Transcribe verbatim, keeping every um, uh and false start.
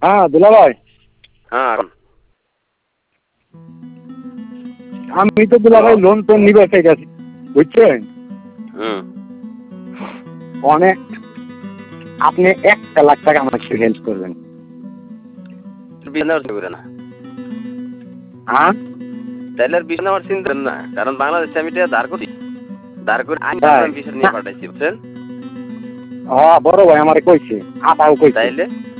হ্যাঁ দুলা ভাই, হ্যাঁ আমি তো দুলা ভাই লোন টোন নিবে ঠিক আছে, বুঝছেন? হুম অনেক, আপনি একটা লাখ টাকা আমাকে হেল্প করবেন। বিছানার করে না হ্যাঁ তাইলে আর বিছানা আমার চিন্তা না, কারণ বাংলাদেশে আমি এটা দাঁড় করি দাঁড় করে আমি তাই বিছানা নিয়ে পাঠাইছি বুঝছেন। হ্যাঁ বড় ভাই আমারে কইছে, আপাও কইছে। তাইলে